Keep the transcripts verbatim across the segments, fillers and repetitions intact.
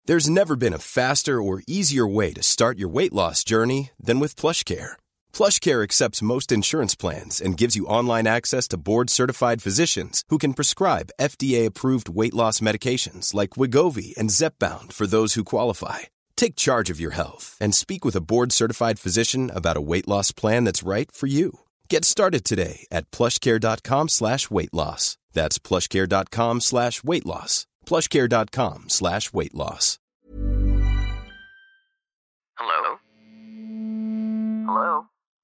There's never been a faster or easier way to start your weight loss journey than with PlushCare. PlushCare accepts most insurance plans and gives you online access to board-certified physicians who can prescribe F D A-approved weight loss medications like Wegovy and Zepbound for those who qualify. Take charge of your health and speak with a board-certified physician about a weight loss plan that's right for you. Get started today at plushcare.com slash weight loss. That's plushcare.com slash weight loss. plushcare.com slash weight loss. Hello? Hello?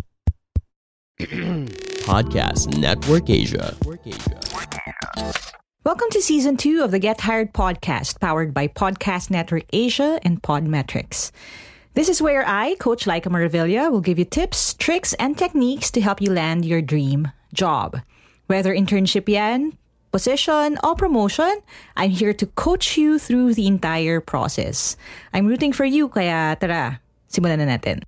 Podcast Network Asia. Welcome to Season two of the Get Hired podcast, powered by Podcast Network Asia and Podmetrics. This is where I, Coach Laika Maravilla, will give you tips, tricks, and techniques to help you land your dream job. Whether internship yan, position, or promotion, I'm here to coach you through the entire process. I'm rooting for you, kaya tara, simulan na natin.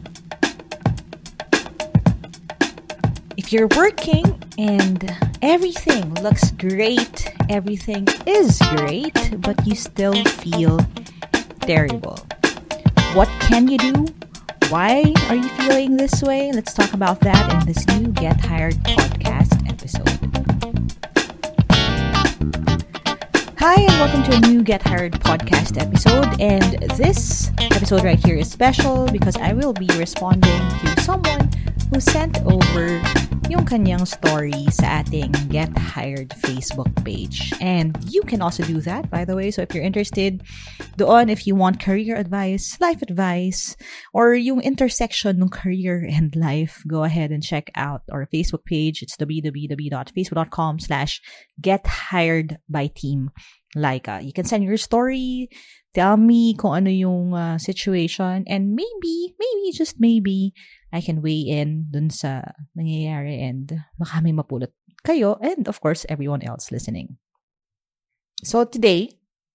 If you're working and everything looks great, everything is great, but you still feel terrible, what can you do? Why are you feeling this way? Let's talk about that in this new Get Hired podcast episode. Hi, and welcome to a new Get Hired podcast episode. And this episode right here is special because I will be responding to someone who sent over yung kanyang story sa ating Get Hired Facebook page. And you can also do that, by the way. So if you're interested doon, if you want career advice, life advice, or yung intersection ng career and life, go ahead and check out our Facebook page. It's www.facebook.com slash Get Hired by Team Laika. You can send your story, tell me kung ano yung uh, situation, and maybe, maybe, just maybe, I can weigh in dun sa nangyayari and baka may mapulot kayo and of course everyone else listening. So today,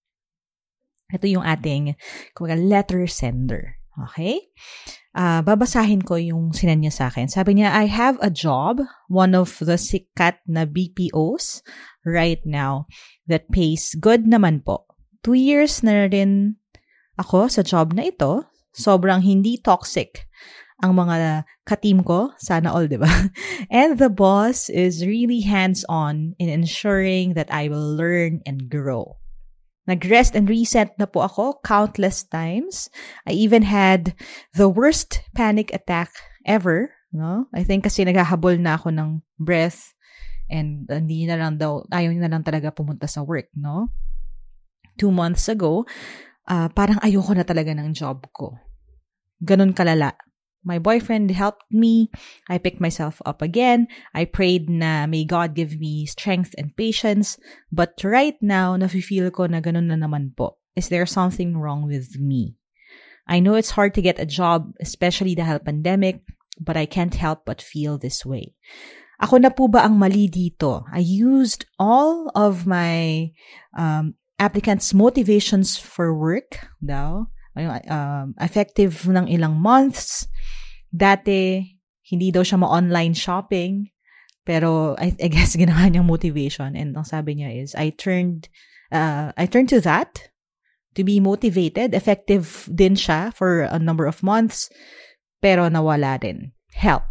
ito yung ating kumbaga letter sender. Okay? Uh, babasahin ko yung sinend niya sa akin. Sabi niya, I have a job, one of the sikat na B P Os right now that pays good naman po. Two years na rin ako sa job na ito. Sobrang hindi toxic ang mga ka-team ko, sana all, di ba? And the boss is really hands-on in ensuring that I will learn and grow. Nag-rest and reset na po ako countless times. I even had the worst panic attack ever, no? I think kasi naghahabol na ako ng breath and hindi na lang daw, ayaw na lang talaga pumunta sa work, no? Two months ago, uh, parang ayoko na talaga ng job ko. Ganun kalala. My boyfriend helped me. I picked myself up again. I prayed na may God give me strength and patience. But right now, nafe-feel ko na ganun na naman po. Is there something wrong with me? I know it's hard to get a job, especially dahil pandemic, but I can't help but feel this way. Ako na po ba ang mali dito? I used all of my um, applicants' motivations for work daw. Um, effective ng ilang months. Dati, hindi daw siya ma-online shopping. Pero I, I guess ginawa niyang motivation. And ang sabi niya is, I turned, uh, I turned to that to be motivated. Effective din siya for a number of months. Pero nawala din. Help.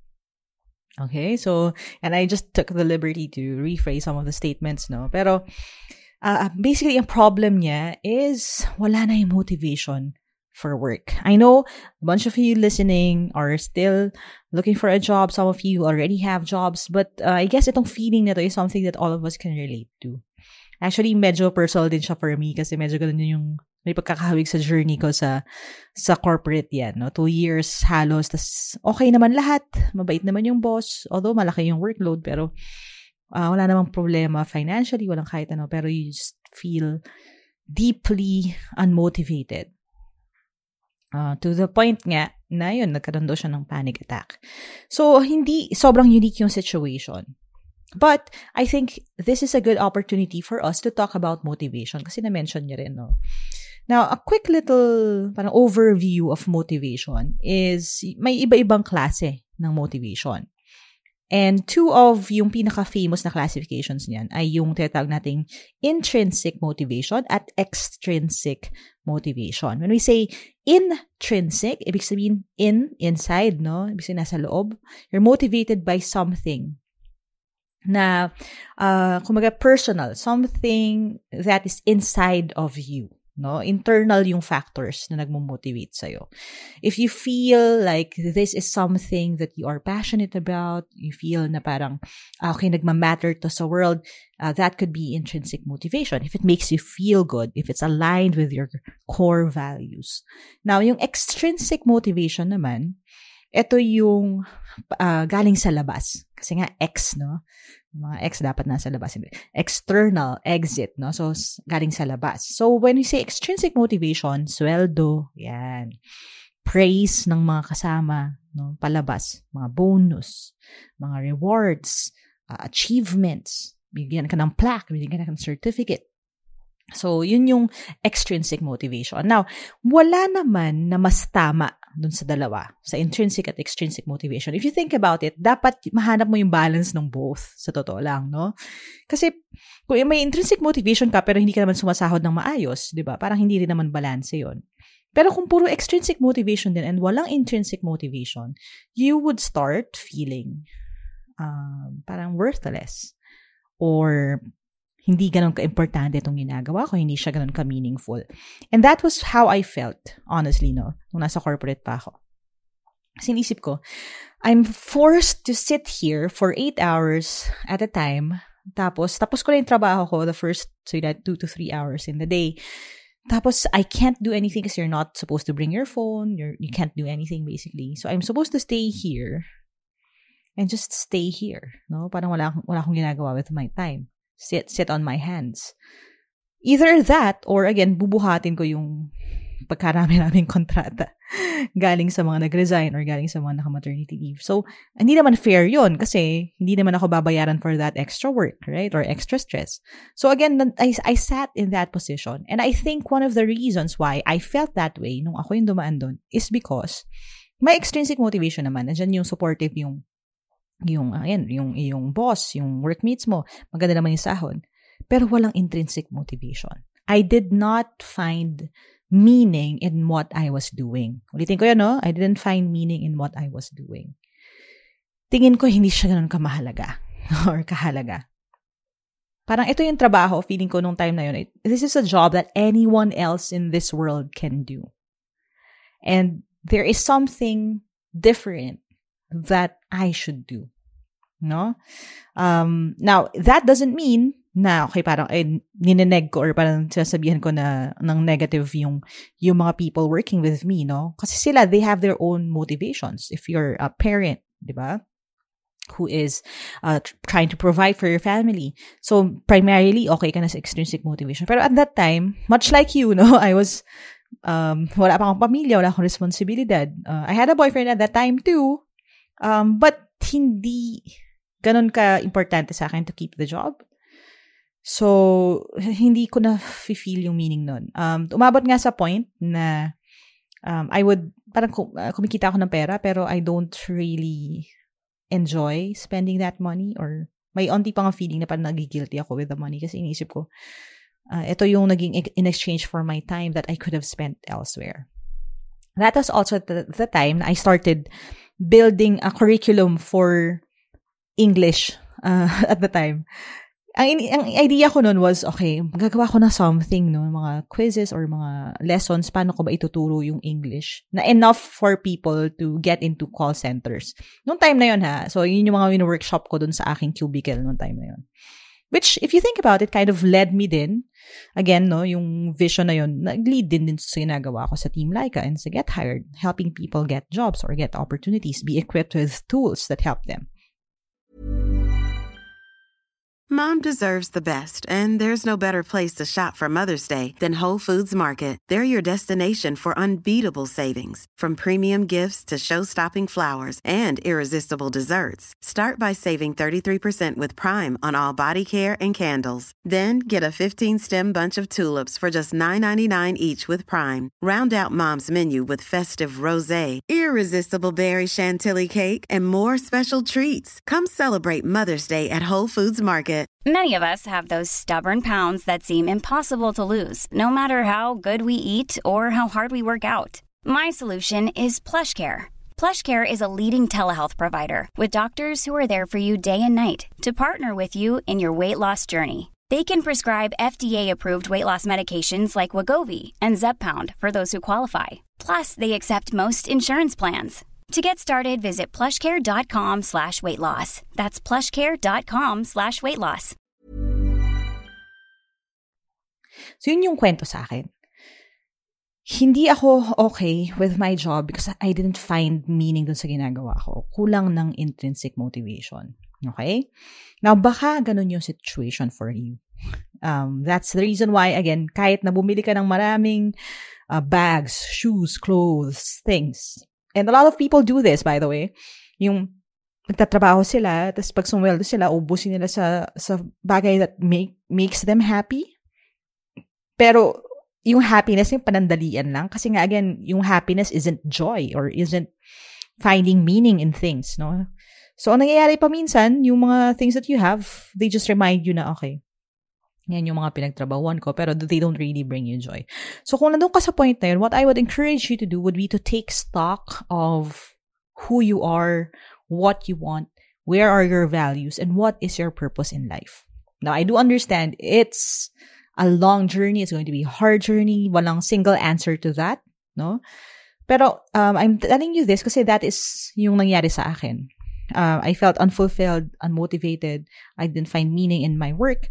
Okay, so, and I just took the liberty to rephrase some of the statements, no? Pero, Uh, basically, ang problem niya is wala na yung motivation for work. I know a bunch of you listening are still looking for a job. Some of you already have jobs. But uh, I guess itong feeling na to is something that all of us can relate to. Actually, medyo personal din siya for me kasi medyo ganun yung may pagkakahawig sa journey ko sa sa corporate yan. No? Two years halos. Tas okay naman lahat. Mabait naman yung boss. Although malaki yung workload. Pero Uh, wala namang problema financially, walang kahit ano, pero you just feel deeply unmotivated. Uh, to the point nga na yun, nagkaroon daw siya ng panic attack. So, hindi, sobrang unique yung situation. But, I think this is a good opportunity for us to talk about motivation kasi na-mention niya rin, no? Now, a quick little parang overview of motivation is may iba-ibang klase ng motivation. And two of yung pinaka-famous na classifications niyan ay yung tinatawag nating intrinsic motivation at extrinsic motivation. When we say intrinsic, ibig sabihin in, inside, no? Ibig sabihin nasa loob. You're motivated by something na, uh, kumaga personal, something that is inside of you. No, internal yung factors na nagmo-motivate sa'yo. If you feel like this is something that you are passionate about, you feel na parang, okay, nagma-matter to sa world, uh, that could be intrinsic motivation. If it makes you feel good, if it's aligned with your core values. Now, yung extrinsic motivation naman, ito yung uh, galing sa labas. Kasi nga, X, no? Mga X dapat nasa labas. External, exit, no? So, galing sa labas. So, when we say extrinsic motivation, sweldo, yan. Praise ng mga kasama, no? Palabas, mga bonus, mga rewards, uh, achievements, bigyan ka ng plaque, bigyan ka ng certificate. So, yun yung extrinsic motivation. Now, wala naman na mas tama dun sa dalawa, sa intrinsic at extrinsic motivation. If you think about it, dapat mahanap mo yung balance ng both, sa totoo lang, no? Kasi, kung may intrinsic motivation ka, pero hindi ka naman sumasahod ng maayos, di ba? Parang hindi rin naman balance yun. Pero kung puro extrinsic motivation din and walang intrinsic motivation, you would start feeling um, parang worthless. Or hindi ganun ka-importante itong ginagawa ko, hindi siya ganun ka-meaningful. And that was how I felt, honestly, no? Nung nasa corporate pa ako. Kasi inisip ko, I'm forced to sit here for eight hours at a time. Tapos, tapos ko na yung trabaho ko, the first, so that two to three hours in the day. Tapos, I can't do anything because you're not supposed to bring your phone. You're, you can't do anything, basically. So, I'm supposed to stay here and just stay here, no? Parang wala, wala akong ginagawa with my time. Sit, sit on my hands. Either that, or again, bubuhatin ko yung pagkarami naming kontrata galing sa mga nag-resign or galing sa mga naka-maternity leave. So, hindi naman fair yun kasi hindi naman ako babayaran for that extra work, right? Or extra stress. So again, I, I sat in that position. And I think one of the reasons why I felt that way nung ako yung dumaan doon is because may extrinsic motivation naman. Nandiyan yung supportive yung yung, ayan, yung, yung boss, yung workmates mo, maganda naman yung sahod. Pero walang intrinsic motivation. I did not find meaning in what I was doing. Ulitin ko yun, no? I didn't find meaning in what I was doing. Tingin ko hindi siya ganun kamahalaga or kahalaga. Parang ito yung trabaho, feeling ko nung time na yun, this is a job that anyone else in this world can do. And there is something different that I should do. No? Um, now, that doesn't mean na, okay, parang eh, nineneg ko or parang sasabihan ko na ng negative yung, yung mga people working with me, no? Kasi sila, they have their own motivations. If you're a parent, di ba? Who is uh, trying to provide for your family. So, primarily, okay ka na sa extrinsic motivation. Pero at that time, much like you, no? I was, um, wala pa akong pamilya, wala akong responsibilidad. Uh, I had a boyfriend at that time too. Um, but hindi ganun ka-importante sa akin to keep the job. So, hindi ko na feel yung meaning nun. Um, umabot nga sa point na um, I would, parang uh, kumikita ako ng pera pero I don't really enjoy spending that money or may onti pang feeling na parang nagigilty ako with the money kasi inisip ko, uh, ito yung naging in exchange for my time that I could have spent elsewhere. That was also the, the time I started building a curriculum for English uh, at the time. Ang, ang idea ko nun was, okay, magagawa ko na something, no? Mga quizzes or mga lessons, paano ko ba ituturo yung English na enough for people to get into call centers. Noong time na yun, ha? So, yun yung mga win-workshop ko dun sa aking cubicle noong time na yun. Which, if you think about it, kind of led me din, again, no, yung vision na yun, nag-lead din din sa ginagawa ko sa Team Laika and sa Get Hired, helping people get jobs or get opportunities, be equipped with tools that help them. Mom deserves the best, and there's no better place to shop for Mother's Day than Whole Foods Market. They're your destination for unbeatable savings, from premium gifts to show-stopping flowers and irresistible desserts. Start by saving thirty-three percent with Prime on all body care and candles. Then get a fifteen-stem bunch of tulips for just nine ninety-nine each with Prime. Round out Mom's menu with festive rosé, irresistible berry chantilly cake, and more special treats. Come celebrate Mother's Day at Whole Foods Market. Many of us have those stubborn pounds that seem impossible to lose, no matter how good we eat or how hard we work out. My solution is PlushCare. PlushCare is a leading telehealth provider with doctors who are there for you day and night to partner with you in your weight loss journey. They can prescribe F D A-approved weight loss medications like Wegovy and Zepbound for those who qualify. Plus, they accept most insurance plans. To get started, visit plushcare.com slash weight loss. That's plushcare.com slash weight loss. So yun yung kwento sa akin. Hindi ako okay with my job because I didn't find meaning dun sa ginagawa ko. Kulang ng intrinsic motivation. Okay? Now, baka ganun yung situation for you. Um, that's the reason why, again, kahit na bumili ka ng maraming uh, bags, shoes, clothes, things. And a lot of people do this, by the way. Yung nagtatrabaho sila, tapos pag sumweldo sila, ubusin nila sa, sa bagay that make, makes them happy. Pero yung happiness, yung panandalian lang. Kasi nga, again, yung happiness isn't joy or isn't finding meaning in things, no? So, ang nangyayari pa minsan, yung mga things that you have, they just remind you na, okay, yan yung mga pinagtrabahuan ko, pero they don't really bring you joy. So, kung nandun ka sa point na yun, what I would encourage you to do would be to take stock of who you are, what you want, where are your values, and what is your purpose in life. Now, I do understand it's a long journey. It's going to be a hard journey. Walang single answer to that, no? Pero, um, I'm telling you this kasi that is yung nangyari sa akin. Uh, I felt unfulfilled, unmotivated. I didn't find meaning in my work.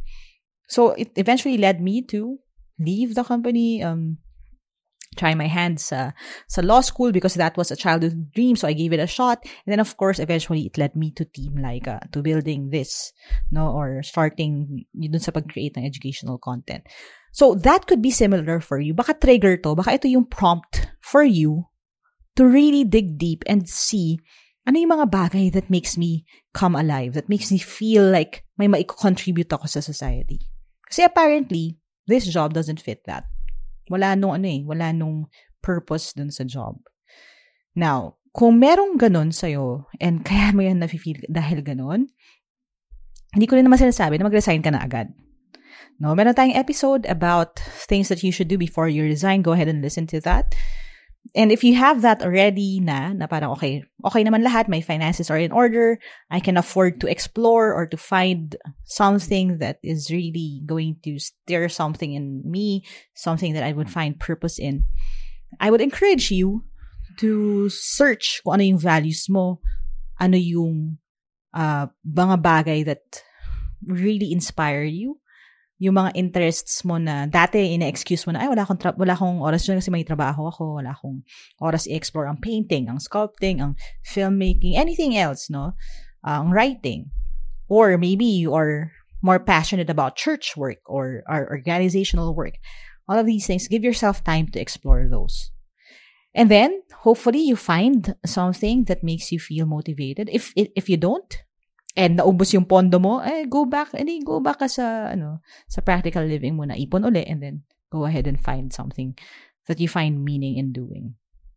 So it eventually led me to leave the company, um, try my hand sa, sa law school because that was a childhood dream. So I gave it a shot. And then, of course, eventually it led me to Team Laika, to building this, no, or starting dun sa pag-create ng educational content. So that could be similar for you. Baka trigger to, baka ito yung prompt for you to really dig deep and see ano yung mga bagay that makes me come alive, that makes me feel like may ma-contribute ako sa society. Kasi apparently, this job doesn't fit that. Wala nung ano eh, wala nung purpose dun sa job. Now, kung merong ganun sa'yo, and kaya mo yan nafe-feel dahil ganun, hindi ko rin naman sinasabi na mag-resign ka na agad. No, meron tayong episode about things that you should do before you resign. Go ahead and listen to that. And if you have that already na, na parang okay, okay naman lahat, my finances are in order, I can afford to explore or to find something that is really going to stir something in me, something that I would find purpose in, I would encourage you to search kung ano yung values mo, ano yung uh, mga bagay that really inspire you, yung mga interests mo na dati ina-excuse mo na, ay, wala akong, tra- wala akong oras dyan kasi may trabaho ako, wala akong oras i-explore ang painting, ang sculpting, ang filmmaking, anything else, no? Uh, ang writing. Or maybe you are more passionate about church work or, or organizational work. All of these things, give yourself time to explore those. And then, hopefully, you find something that makes you feel motivated. If if you don't, and naubos yung pondo mo, eh, go back, and go back ka sa, ano, sa practical living mo na ipon uli, and then go ahead and find something that you find meaning in doing.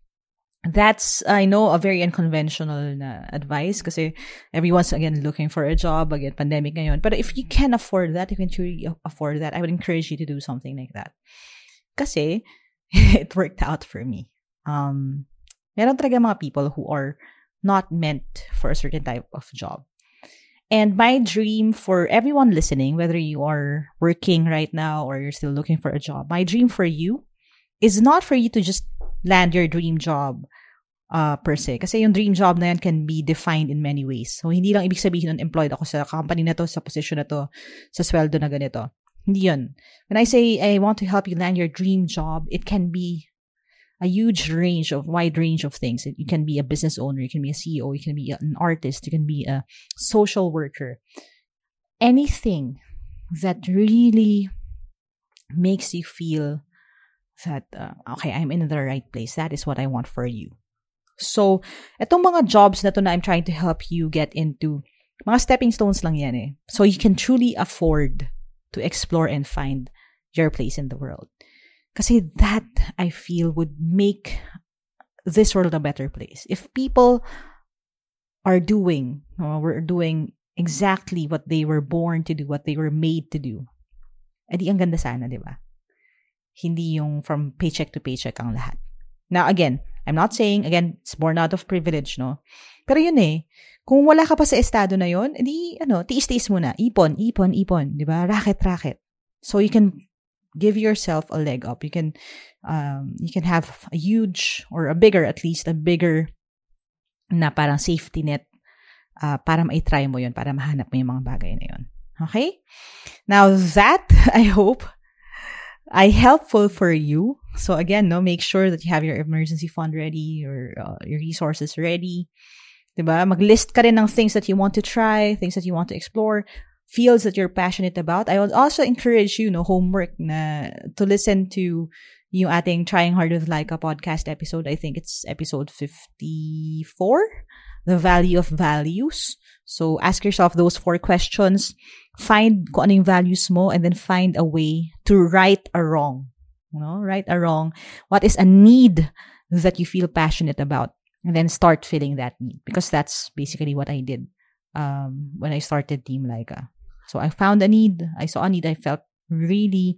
That's, I know, a very unconventional na advice kasi everyone's, again, looking for a job, again, pandemic ngayon. But if you can afford that, if you can truly afford that, I would encourage you to do something like that. Kasi, it worked out for me. Um, meron talaga mga people who are not meant for a certain type of job. And my dream for everyone listening, whether you are working right now or you're still looking for a job, my dream for you is not for you to just land your dream job uh, per se. Kasi yung dream job na yan can be defined in many ways. So, hindi lang ibig sabihin na employed ako sa company na to, sa position na to, sa sweldo na ganito. Hindi yun. When I say I want to help you land your dream job, it can be a huge range of, wide range of things. You can be a business owner, you can be a C E O, you can be an artist, you can be a social worker. anything that really makes you feel that, uh, okay, I'm in the right place. That is what I want for you. So, etong mga jobs na to na I'm trying to help you get into, mga stepping stones lang yan eh. So, you can truly afford to explore and find your place in the world. Kasi that, I feel, would make this world a better place. If people are doing, or were doing exactly what they were born to do, what they were made to do, edi ang ganda sana, di ba? Hindi yung from paycheck to paycheck ang lahat. Now, again, I'm not saying, again, it's born out of privilege, no? Pero yun eh, kung wala ka pa sa estado na yun, edi, ano, tiis-tiis muna. Ipon, ipon, ipon, di ba? Racket, racket. So you can give yourself a leg up. You can, um, you can have a huge, or a bigger, at least, a bigger na parang safety net uh, para ma-try mo yun, para mahanap mo yung mga bagay na yun. Okay? Now that, I hope, I helpful for you. So again, no, make sure that you have your emergency fund ready, or uh, your resources ready. Diba? Mag-list ka rin ng things that you want to try, things that you want to explore, fields that you're passionate about. I would also encourage you, no, homework na to listen to yung ating Trying Hard with Laika podcast episode. I think it's episode fifty-four, The Value of Values. So ask yourself those four questions. Find kung ano yung values mo, and then find a way to right a wrong. You know, right a wrong. What is a need that you feel passionate about? And then start filling that need. Because that's basically what I did um, when I started Team Laika. So I found a need. I saw a need. I felt really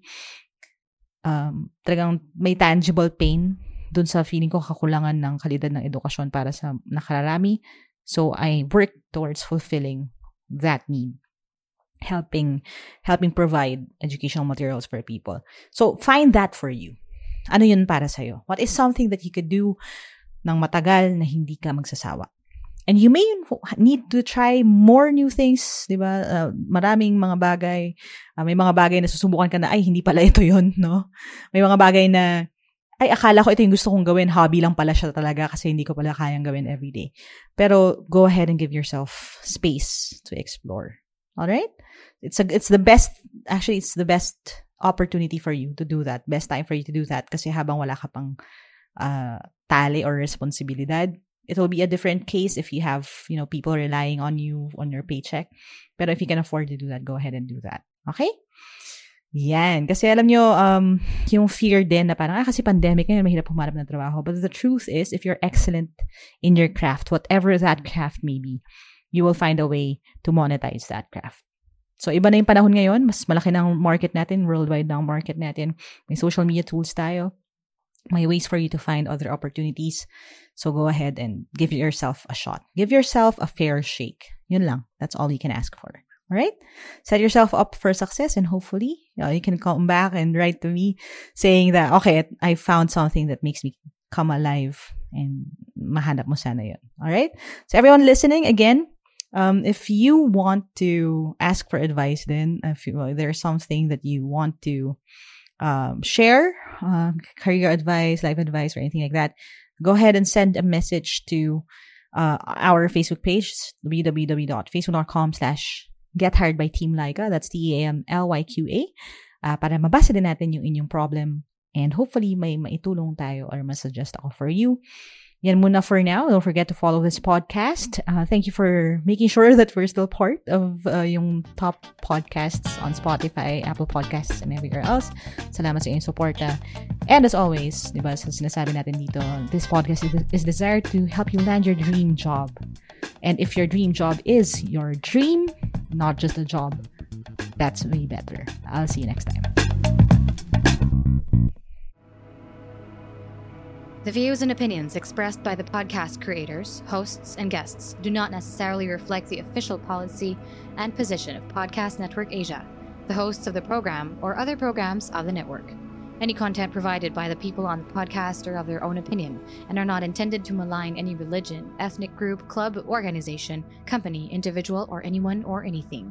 um, talagang may tangible pain dun sa feeling ko kakulangan ng kalidad ng edukasyon para sa nakararami. So I worked towards fulfilling that need. Helping, helping provide educational materials for people. So find that for you. Ano yun para sa'yo? What is something that you could do ng matagal na hindi ka magsasawa? And you may need to try more new things, di ba? Uh, maraming mga bagay. Uh, may mga bagay na susubukan ka na, ay, hindi pala ito yun, no? May mga bagay na, ay, akala ko ito yung gusto kong gawin. Hobby lang pala siya talaga kasi hindi ko pala kayang gawin everyday. Pero go ahead and give yourself space to explore. Alright? It's a, it's the best, actually, it's the best opportunity for you to do that. Best time for you to do that kasi habang wala ka pang uh, tali or responsibilidad. It will be a different case if you have, you know, people relying on you on your paycheck. But if you can afford to do that, go ahead and do that. Okay? Yan. Kasi alam nyo, um, yung fear din na parang, ah, kasi pandemic ngayon, mahirap humanap ng trabaho. But the truth is, if you're excellent in your craft, whatever that craft may be, you will find a way to monetize that craft. So, iba na yung panahon ngayon. Mas malaki na ang market natin. Worldwide na ang market natin. May social media tools tayo. May ways for you to find other opportunities. So, go ahead and give yourself a shot. Give yourself a fair shake. Yun lang. That's all you can ask for. Alright? Set yourself up for success, and hopefully, you know, you can come back and write to me saying that, okay, I found something that makes me come alive, and mahanap mo sana yun. Alright? So, everyone listening, again, Um, if you want to ask for advice, then if you, uh, there's something that you want to um, share, uh, career advice, life advice, or anything like that, go ahead and send a message to uh, our Facebook page, www.facebook.com slash get hired by Team Laika. That's T E A M L Y Q A. Uh, para mabasa din natin yung inyong problem, and hopefully may maitulong tayo or masuggest ako for you. Yan muna for now. Don't forget to follow this podcast. Uh, thank you for making sure that we're still part of uh, yung top podcasts on Spotify, Apple Podcasts, and everywhere else. Salamat sa inyong suporta. And as always, di ba, sa sinasabi natin dito, this podcast is, is desired to help you land your dream job. And if your dream job is your dream, not just a job, that's way better. I'll see you next time. The views and opinions expressed by the podcast creators, hosts, and guests do not necessarily reflect the official policy and position of Podcast Network Asia, the hosts of the program, or other programs of the network. Any content provided by the people on the podcast are of their own opinion and are not intended to malign any religion, ethnic group, club, organization, company, individual, or anyone or anything.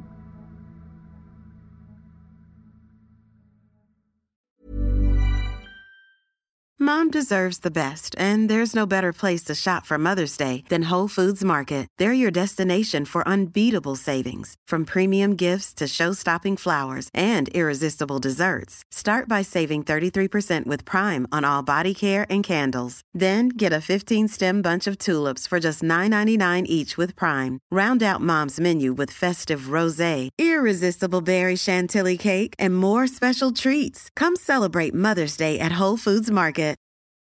Mom deserves the best, and there's no better place to shop for Mother's Day than Whole Foods Market. They're your destination for unbeatable savings, from premium gifts to show-stopping flowers and irresistible desserts. Start by saving thirty-three percent with Prime on all body care and candles. Then get a fifteen-stem bunch of tulips for just nine ninety-nine each with Prime. Round out Mom's menu with festive rosé, irresistible berry chantilly cake, and more special treats. Come celebrate Mother's Day at Whole Foods Market.